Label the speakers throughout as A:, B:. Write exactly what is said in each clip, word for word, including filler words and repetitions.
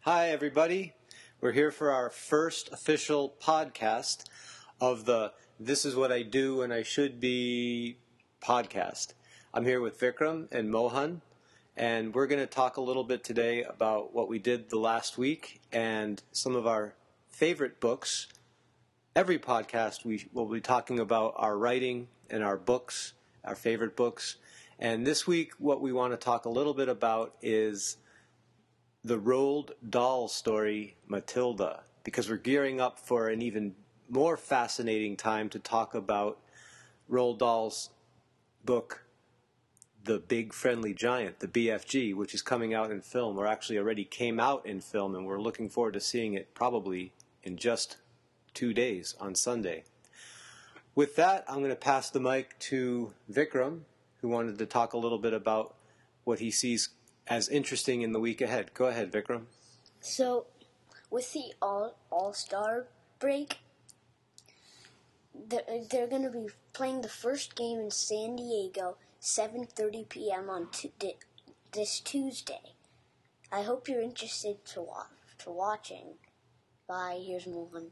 A: Hi, everybody. We're here for our first official podcast of the This Is What I Do and I Should Be podcast. I'm here with Vikram and Mohan, and we're going to talk a little bit today about what we did the last week and some of our favorite books. Every podcast we will be talking about our writing and our books, our favorite books. And this week what we want to talk a little bit about is the Roald Dahl story, Matilda, because we're gearing up for an even more fascinating time to talk about Roald Dahl's book, The Big Friendly Giant, the B F G, which is coming out in film, or actually already came out in film, and we're looking forward to seeing it probably in just two days on Sunday. With that, I'm going to pass the mic to Vikram, who wanted to talk a little bit about what he sees as interesting in the week ahead. Go ahead, Vikram.
B: So, with the all All-Star break, they're, they're going to be playing the first game in San Diego, seven thirty p.m. on t- this Tuesday. I hope you're interested to watch to watching. Bye. Here's Mohan.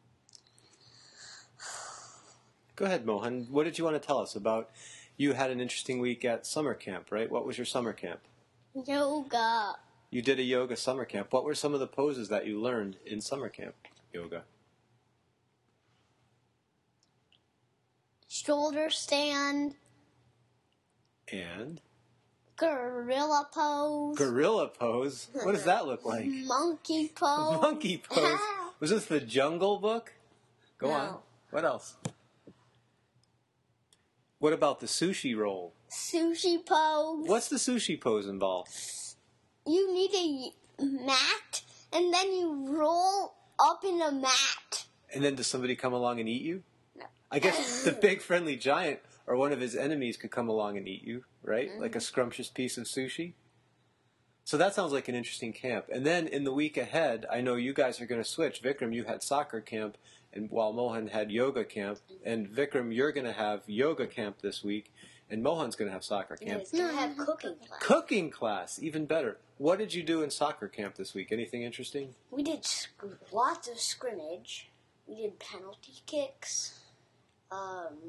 A: Go ahead, Mohan. What did you want to tell us about? You had an interesting week at summer camp, right? What was your summer camp?
B: Yoga.
A: You did a yoga summer camp. What were some of the poses that you learned in summer camp yoga?
B: Shoulder stand.
A: And?
B: Gorilla pose.
A: Gorilla pose? What does that look like?
B: Monkey pose.
A: Monkey pose. Was this the Jungle Book? Go
B: No.
A: on. What else? What about the sushi roll?
B: Sushi pose.
A: What's the sushi pose involved?
B: You need a mat, and then you roll up in a mat.
A: And then does somebody come along and eat you?
B: No.
A: I guess the big friendly giant or one of his enemies could come along and eat you, right? Mm-hmm. Like a scrumptious piece of sushi. So that sounds like an interesting camp. And then in the week ahead, I know you guys are going to switch. Vikram, you had soccer camp, and while Mohan had yoga camp. And Vikram, you're going to have yoga camp this week. And Mohan's going to have soccer camp.
B: He's going to have cooking class.
A: Cooking class, even better. What did you do in soccer camp this week? Anything interesting?
B: We did sc- lots of scrimmage. We did penalty kicks. Um,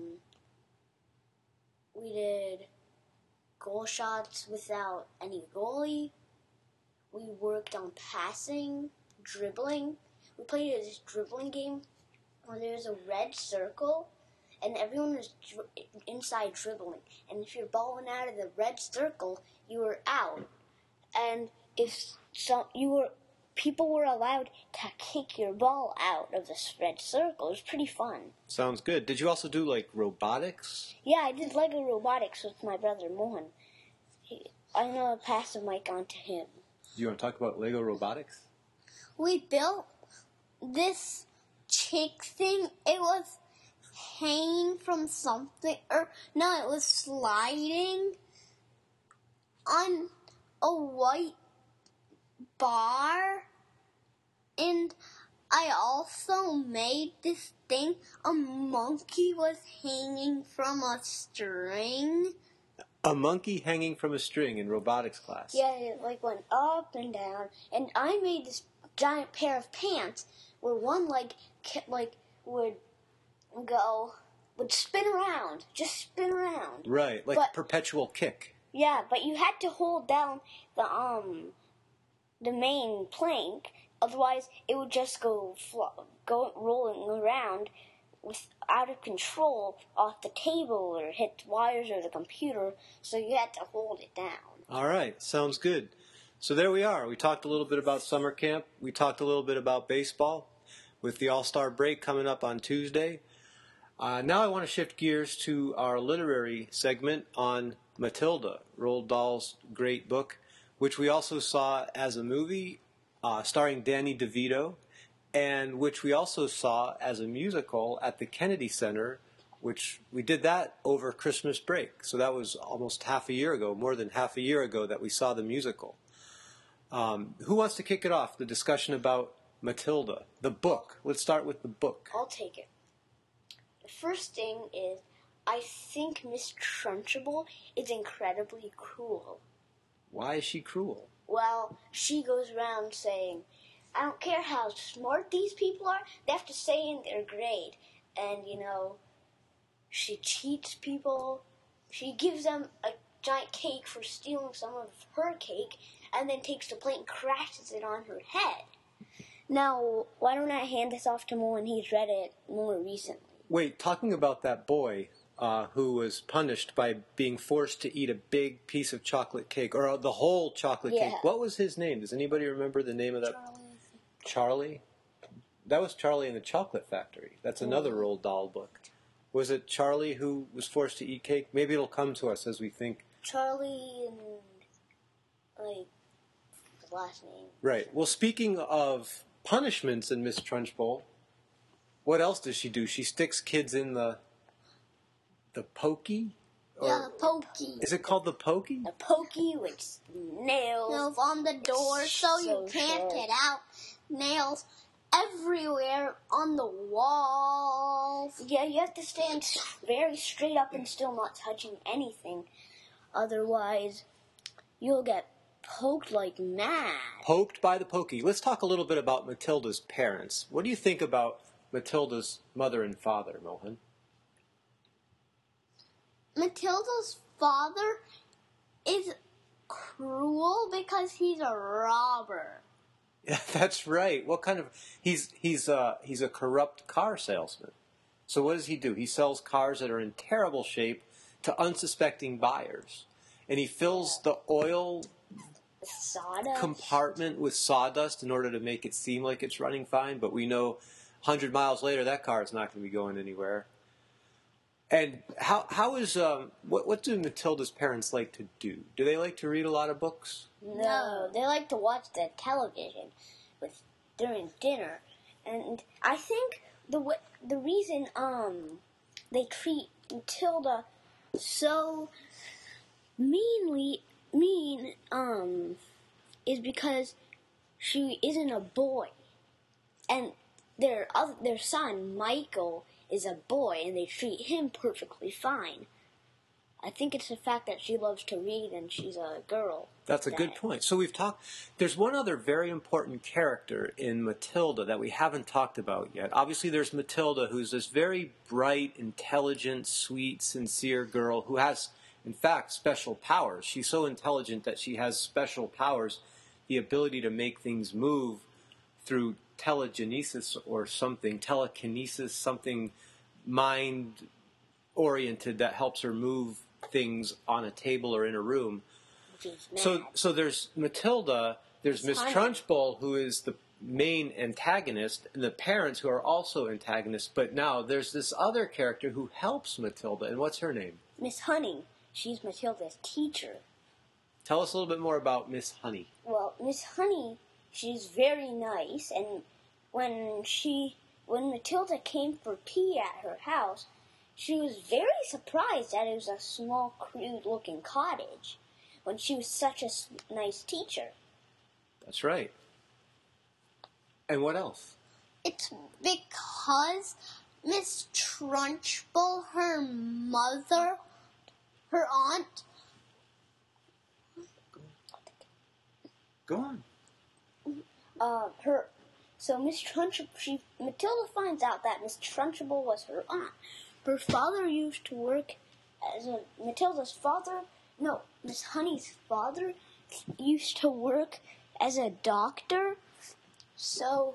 B: we did goal shots without any goalie. We worked on passing, dribbling. We played this dribbling game where there's a red circle and everyone was dri- inside dribbling. And if your ball went out of the red circle, you were out. And if some you were, people were allowed to kick your ball out of this red circle. It was pretty fun.
A: Sounds good. Did you also do like robotics?
B: Yeah, I did Lego robotics with my brother Mohan. He, I'm gonna pass the mic on to him.
A: Do you want to talk about Lego robotics?
B: We built this chick thing. It was hanging from something, or no, it was sliding on a white bar, and I also made this thing. A monkey was hanging from a string.
A: A monkey hanging from a string in robotics class.
B: Yeah, it like went up and down, and I made this giant pair of pants where one leg like would go would spin around, just spin around.
A: Right, like
B: but,
A: perpetual kick.
B: Yeah, but you had to hold down the um the main plank, otherwise it would just go flo- go rolling around with out of control off the table or hit wires or the computer, so you had to hold it down.
A: All right, sounds good. So there we are. We talked a little bit about summer camp. We talked a little bit about baseball with the All-Star break coming up on Tuesday. Uh, now I want to shift gears to our literary segment on Matilda, Roald Dahl's great book, which we also saw as a movie uh, starring Danny DeVito, and which we also saw as a musical at the Kennedy Center, which we did that over Christmas break. So that was almost half a year ago, more than half a year ago that we saw the musical. Um, who wants to kick it off, the discussion about Matilda, the book? Let's start with the book.
B: I'll take it. The first thing is, I think Miss Trunchbull is incredibly cruel.
A: Why is she cruel?
B: Well, she goes around saying, I don't care how smart these people are, they have to stay in their grade. And, you know, she cheats people. She gives them a giant cake for stealing some of her cake, and then takes the plate and crashes it on her head. Now, why don't I hand this off to Mo when he's read it more recently?
A: Wait, talking about that boy uh, who was punished by being forced to eat a big piece of chocolate cake, or the whole chocolate
B: Yeah.
A: cake. What was his name? Does anybody remember the name of that?
B: Charlie.
A: Charlie? That was Charlie in the Chocolate Factory. That's another
B: Mm.
A: Roald Dahl book. Was it Charlie who was forced to eat cake? Maybe it'll come to us as we think.
B: Charlie and, like, his last name.
A: Right. Well, speaking of punishments in Miss Trunchbull, what else does she do? She sticks kids in the the pokey? Or,
B: Yeah, the pokey.
A: Is it called the pokey?
B: The pokey with nails.
C: Nails on the door so,
B: So
C: you can't
B: sharp.
C: get out. Nails everywhere on the walls.
B: Yeah, you have to stand very straight up and still, not touching anything. Otherwise, you'll get poked like mad.
A: Poked by the pokey. Let's talk a little bit about Matilda's parents. What do you think about Matilda's mother and father, Mohan?
C: Matilda's father is cruel because he's a robber.
A: Yeah, that's right. What kind of he's he's uh he's a corrupt car salesman. So what does he do? He sells cars that are in terrible shape to unsuspecting buyers. And he fills the oil
B: Sawdust.
A: compartment with sawdust in order to make it seem like it's running fine, but we know one hundred miles later that car is not going to be going anywhere. And how how is um what what do Matilda's parents like to do? Do they like to read a lot of books?
B: No, they like to watch the television with during dinner, and I think the w- the reason um they treat Matilda so meanly mean um is because she isn't a boy, and their other, their son Michael is a boy, and they treat him perfectly fine. I think it's the fact that she loves to read and she's a girl.
A: That's a good
B: that-
A: point. So we've talked. There's one other very important character in Matilda that we haven't talked about yet. Obviously, there's Matilda, who's this very bright, intelligent, sweet, sincere girl who has, in fact, special powers. She's so intelligent that she has special powers, the ability to make things move through telegenesis or something, telekinesis, something mind-oriented that helps her move things on a table or in a room.
B: Which is mad.
A: So, so there's Matilda, there's Miss
B: Honey.
A: Trunchbull, who is the main antagonist, and the parents who are also antagonists. But now there's this other character who helps Matilda, and what's her name?
B: Miss Honey, she's Matilda's teacher.
A: Tell us a little bit more about Miss Honey.
B: Well, Miss Honey, she's very nice, and when she, when Matilda came for tea at her house, she was very surprised that it was a small, crude-looking cottage, when she was such a s- nice teacher.
A: That's right. And what else?
C: It's because Miss Trunchbull, her mother, her aunt,
A: Go on.
B: Uh, her, so Miss Trunchbull, she, Matilda finds out that Miss Trunchbull was her aunt. Her father used to work as a, Matilda's father, no, Miss Honey's father used to work as a doctor, so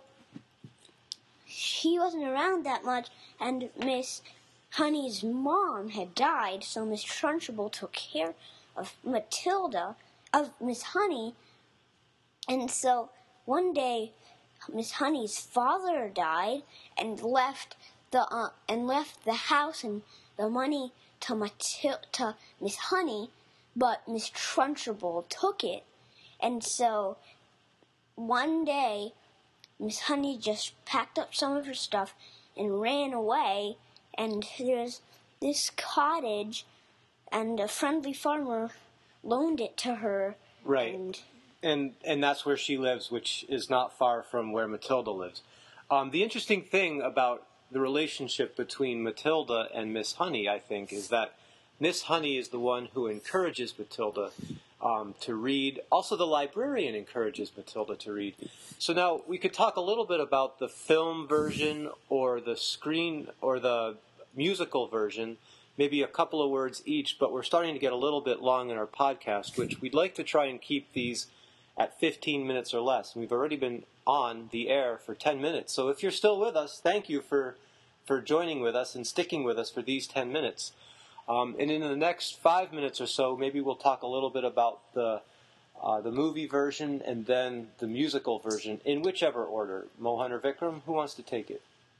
B: he wasn't around that much, and Miss Honey's mom had died, so Miss Trunchbull took care of Matilda, of Miss Honey, and so one day Miss Honey's father died and left the uh, and left the house and the money to Matil- to Miss Honey, but Miss Trunchbull took it, and so one day Miss Honey just packed up some of her stuff and ran away, and there's this cottage, and a friendly farmer loaned it to her.
A: Right.
B: And
A: And and that's where she lives, which is not far from where Matilda lives. Um, the interesting thing about the relationship between Matilda and Miss Honey, I think, is that Miss Honey is the one who encourages Matilda. um, to read. Also, the librarian encourages Matilda to read. So now we could talk a little bit about the film version or the screen or the musical version, maybe a couple of words each, but we're starting to get a little bit long in our podcast, which we'd like to try and keep these at fifteen minutes or less. We've already been on the air for ten minutes. So if you're still with us, thank you for, for joining with us and sticking with us for these ten minutes. Um, and in the next five minutes or so, maybe we'll talk a little bit about the uh, the movie version and then the musical version, in whichever order. Mohan or Vikram, who wants to take it?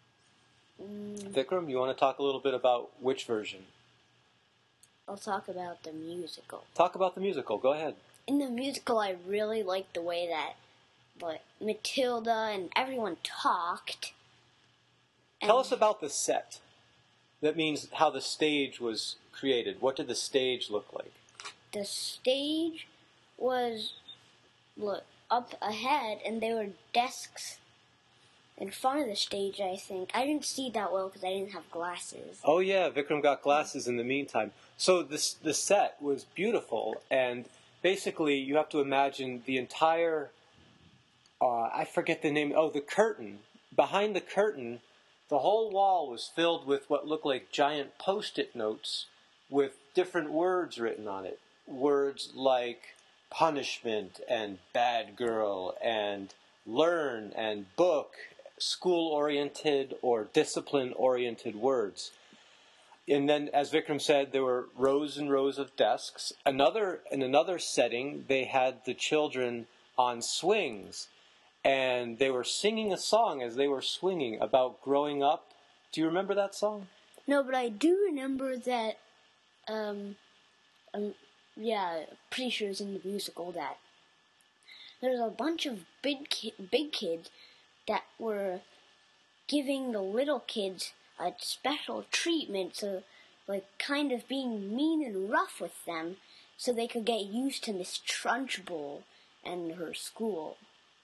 B: Mm,
A: Vikram, you want to talk a little bit about which version?
B: I'll talk about the musical.
A: Talk about the musical. Go ahead.
B: In the musical, I really liked the way that like, Matilda and everyone talked. And
A: Tell us about the set. That means how the stage was created. What did the stage look like?
B: The stage was look, up ahead, and there were desks in front of the stage, I think. I didn't see that well because I didn't have glasses.
A: Oh, yeah, Vikram got glasses in the meantime. So this the set was beautiful, and basically you have to imagine the entire, uh, I forget the name, oh, the curtain. Behind the curtain, the whole wall was filled with what looked like giant Post-it notes with different words written on it. Words like punishment and bad girl and learn and book, school-oriented or discipline-oriented words. And then, as Vikram said, there were rows and rows of desks. Another, in another setting, they had the children on swings, and they were singing a song as they were swinging about growing up. Do you remember that song?
B: No, but I do remember that, um, um yeah, pretty sure it's in the musical that there's a bunch of big, ki- big kids that were giving the little kids a special treatment, so like kind of being mean and rough with them, so they could get used to Miss Trunchbull and her school.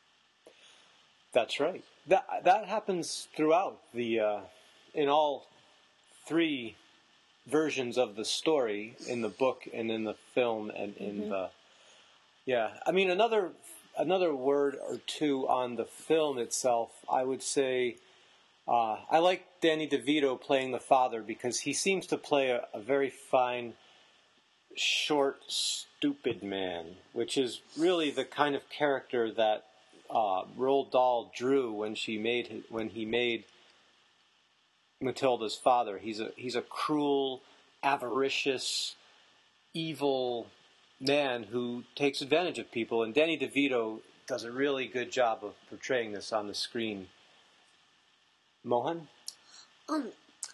A: That's right. That that happens throughout the uh, in all three versions of the story, in the book and in the film and in
B: Mm-hmm.
A: the yeah. I mean, another another word or two on the film itself. I would say uh, I like Danny DeVito playing the father because he seems to play a, a very fine, short, stupid man, which is really the kind of character that uh, Roald Dahl drew when she made his, when he made Matilda's father. He's a he's a cruel, avaricious, evil man who takes advantage of people, and Danny DeVito does a really good job of portraying this on the screen. Mohan?
B: Um,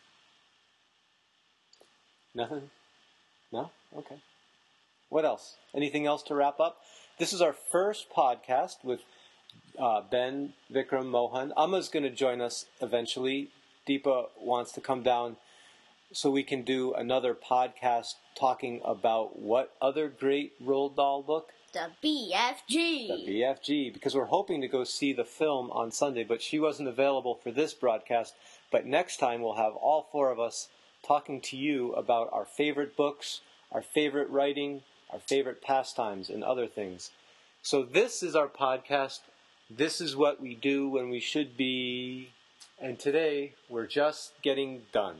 A: Nothing? No? Okay. What else? Anything else to wrap up? This is our first podcast with uh, Ben, Vikram, Mohan. Amma's going to join us eventually. Deepa wants to come down so we can do another podcast talking about what other great Roald Dahl book?
B: the B F G.
A: The B F G, because we're hoping to go see the film on Sunday, but she wasn't available for this broadcast. But next time we'll have all four of us talking to you about our favorite books, our favorite writing, our favorite pastimes, and other things. So this is our podcast. This is what we do when we should be. And today we're just getting done.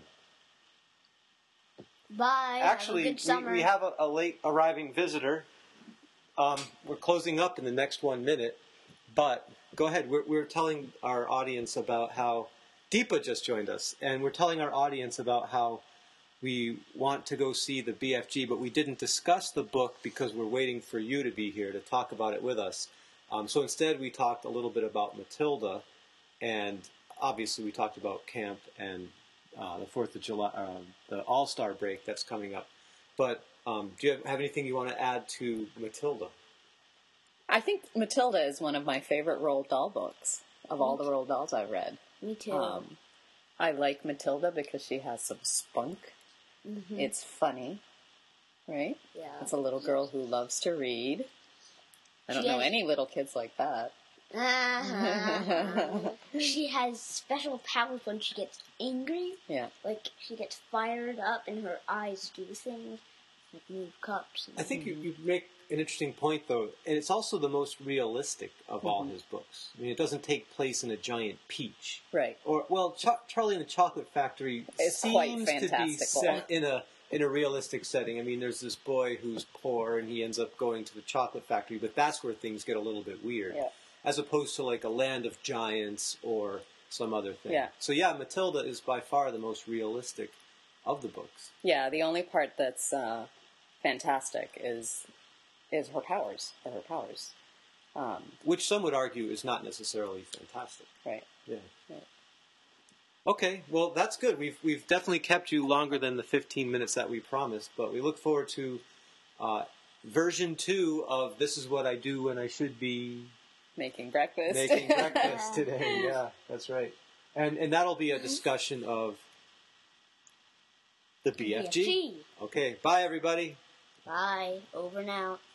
B: Bye.
A: Actually,
B: have a good summer.
A: we, we have a, a late arriving visitor. Um, we're closing up in the next one minute, but go ahead. We're, we're telling our audience about how Deepa just joined us, and we're telling our audience about how we want to go see the B F G, but we didn't discuss the book because we're waiting for you to be here to talk about it with us. Um, so instead, we talked a little bit about Matilda, and obviously we talked about camp and uh, the Fourth of July, uh, the All-Star break that's coming up. But um, do you have, have anything you want to add to Matilda?
D: I think Matilda is one of my favorite Roald Dahl books of all the Roald Dahls I've read.
B: Me too.
D: Um, I like Matilda because she has some spunk.
B: Mm-hmm.
D: It's funny, right?
B: Yeah.
D: It's a little girl who loves to read. I don't
B: She
D: know
B: has-
D: any little kids like that.
B: Uh-huh. She has special powers when she gets angry.
D: Yeah.
B: Like, she gets fired up and her eyes do things, like move cups. And
A: I think you, you make an interesting point, though, and it's also the most realistic of mm-hmm. all his books. I mean, it doesn't take place in a giant peach,
D: right?
A: Or well, Ch- Charlie and the Chocolate Factory
D: it's
A: seems to be set in a in a realistic setting. I mean, there's this boy who's poor, and he ends up going to the chocolate factory, but that's where things get a little bit weird,
D: yeah.
A: as opposed to like a Land of Giants or some other thing.
D: Yeah.
A: So yeah, Matilda is by far the most realistic of the books.
D: Yeah, the only part that's uh, fantastic is is her powers, or her powers. Um,
A: Which some would argue is not necessarily fantastic.
D: Right.
A: Yeah.
D: Right.
A: Okay, well, that's good. We've we've definitely kept you longer than the fifteen minutes that we promised, but we look forward to uh, version two of This Is What I Do When I Should Be...
D: Making breakfast.
A: Making breakfast today, yeah, that's right. And and that'll be a discussion of the B F G.
B: B F G.
A: Okay, bye, everybody.
B: Bye. Over and out.